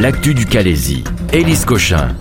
l'actu du Calaisis. Élise Cochin.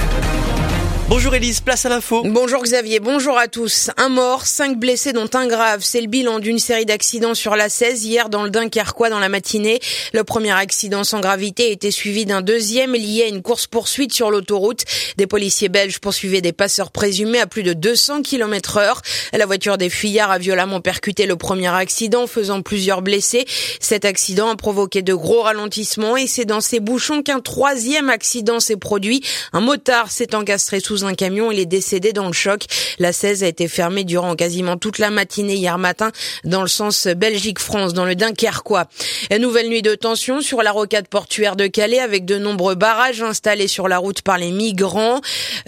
Bonjour Élise, place à l'info. Bonjour Xavier, bonjour à tous. Un mort, 5 blessés dont un grave. C'est le bilan d'une série d'accidents sur l'A16 hier dans le Dunkerquois dans la matinée. Le premier accident sans gravité a été suivi d'un deuxième lié à une course-poursuite sur l'autoroute. Des policiers belges poursuivaient des passeurs présumés à plus de 200 km/h. La voiture des fuyards a violemment percuté le premier accident, faisant plusieurs blessés. Cet accident a provoqué de gros ralentissements et c'est dans ces bouchons qu'un troisième accident s'est produit. Un motard s'est encastré sous un camion, il est décédé dans le choc. L'A16 a été fermée durant quasiment toute la matinée hier matin dans le sens Belgique-France, dans le Dunkerquois. Une nouvelle nuit de tension sur la rocade portuaire de Calais avec de nombreux barrages installés sur la route par les migrants.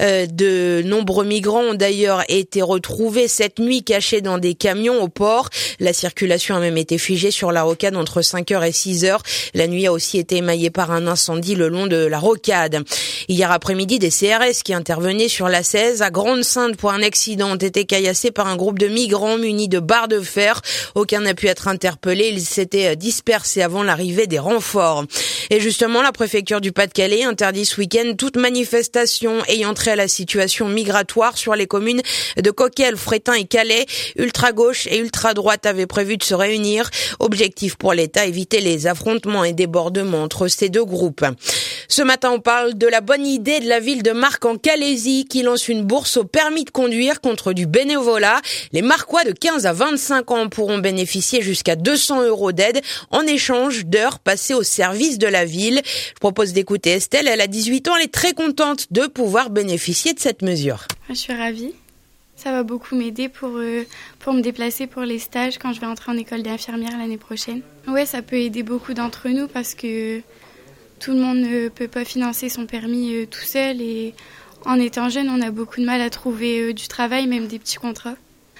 De nombreux migrants ont d'ailleurs été retrouvés cette nuit cachés dans des camions au port. La circulation a même été figée sur la rocade entre 5h et 6h. La nuit a aussi été émaillée par un incendie le long de la rocade. Hier après-midi, des CRS qui intervenaient sur l'A16 à Grande-Synthe pour un accident ont été caillassés par un groupe de migrants munis de barres de fer. Aucun n'a pu être interpellé. Ils s'étaient dispersés avant l'arrivée des renforts. Et justement, la préfecture du Pas-de-Calais interdit ce week-end toute manifestation ayant trait à la situation migratoire sur les communes de Coquelles, Fréthun et Calais. Ultra-gauche et ultra-droite avaient prévu de se réunir. Objectif pour l'État, éviter les affrontements et débordements entre ces deux groupes. Ce matin, on parle de la bonne idée de la ville de Marcq en Calaisis qui lance une bourse au permis de conduire contre du bénévolat. Les Marquois de 15 à 25 ans pourront bénéficier jusqu'à 200 € d'aide en échange d'heures passées au service de la ville. Je propose d'écouter Estelle, elle a 18 ans, elle est très contente de pouvoir bénéficier de cette mesure. Je suis ravie. Ça va beaucoup m'aider pour me déplacer pour les stages quand je vais entrer en école d'infirmière l'année prochaine. Ouais, ça peut aider beaucoup d'entre nous parce que tout le monde ne peut pas financer son permis tout seul et en étant jeune, on a beaucoup de mal à trouver du travail, même des petits contrats.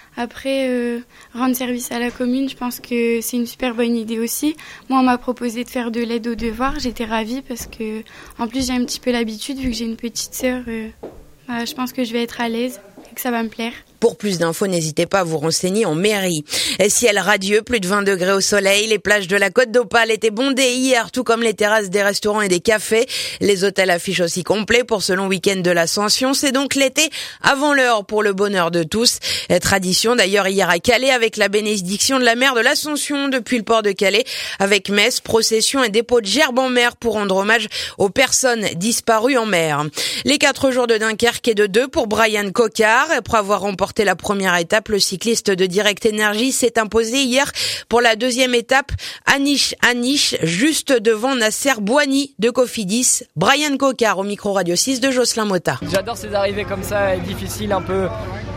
Après, rendre service à la commune, je pense que c'est une super bonne idée aussi. Moi, on m'a proposé de faire de l'aide aux devoirs. J'étais ravie parce que, en plus, j'ai un petit peu l'habitude, vu que j'ai une petite sœur. Je pense que je vais être à l'aise et que ça va me plaire. Pour plus d'infos, n'hésitez pas à vous renseigner en mairie. Ciel radieux, plus de 20 degrés au soleil. Les plages de la Côte d'Opale étaient bondées hier, tout comme les terrasses des restaurants et des cafés. Les hôtels affichent aussi complet pour ce long week-end de l'Ascension. C'est donc l'été avant l'heure pour le bonheur de tous. Tradition d'ailleurs hier à Calais avec la bénédiction de la mer de l'Ascension depuis le port de Calais, avec messe, procession et dépôt de gerbes en mer pour rendre hommage aux personnes disparues en mer. Les 4 jours de Dunkerque et de 2 pour Brian Coquard. Après avoir remporté la première étape, le cycliste de Direct Énergie s'est imposé hier pour la deuxième étape à Niche, juste devant Nasser Bouhanni de Cofidis. Brian Coquard au micro Radio 6 de Jocelyn Motta. J'adore ces arrivées comme ça, difficiles, un peu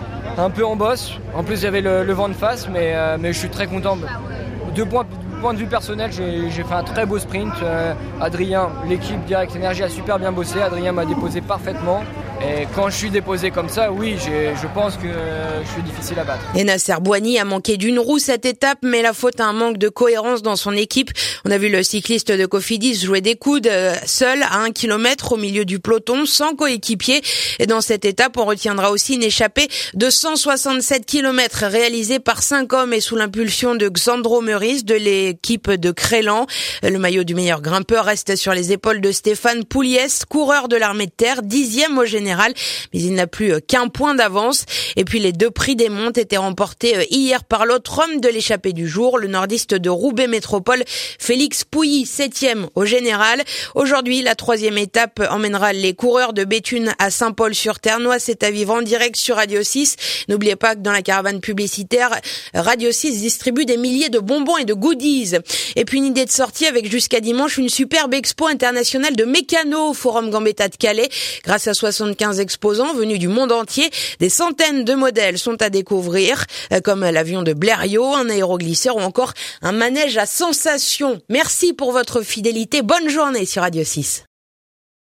en bosse. En plus, il y avait le vent de face, mais je suis très content. Du point de vue personnel, j'ai fait un très beau sprint. Adrien, l'équipe Direct Énergie a super bien bossé. Adrien m'a déposé parfaitement. Et quand je suis déposé comme ça, oui, je pense que je suis difficile à battre. Et Nasser Bouhanni a manqué d'une roue cette étape, mais la faute à un manque de cohérence dans son équipe. On a vu le cycliste de Cofidis jouer des coudes seul à 1 kilomètre au milieu du peloton, sans coéquipier. Et dans cette étape, on retiendra aussi une échappée de 167 kilomètres réalisée par 5 hommes et sous l'impulsion de Xandro Meurice de l'équipe de Crélan. Le maillot du meilleur grimpeur reste sur les épaules de Stéphane Pouliès, coureur de l'armée de terre, 10e au général. Mais il n'a plus qu'un point d'avance. Et puis les 2 prix des montes étaient remportés hier par l'autre homme de l'échappée du jour, le nordiste de Roubaix Métropole, Félix Pouilly, 7e au général. Aujourd'hui, la 3e étape emmènera les coureurs de Béthune à Saint-Paul-sur-Ternois. C'est à vivre en direct sur Radio 6. N'oubliez pas que dans la caravane publicitaire, Radio 6 distribue des milliers de bonbons et de goodies. Et puis une idée de sortie avec jusqu'à dimanche une superbe expo internationale de mécano au Forum Gambetta de Calais. Grâce à 75 exposants venus du monde entier, des centaines de modèles sont à découvrir, comme l'avion de Blériot, un aéroglisseur ou encore un manège à sensations. Merci pour votre fidélité. Bonne journée sur Radio 6.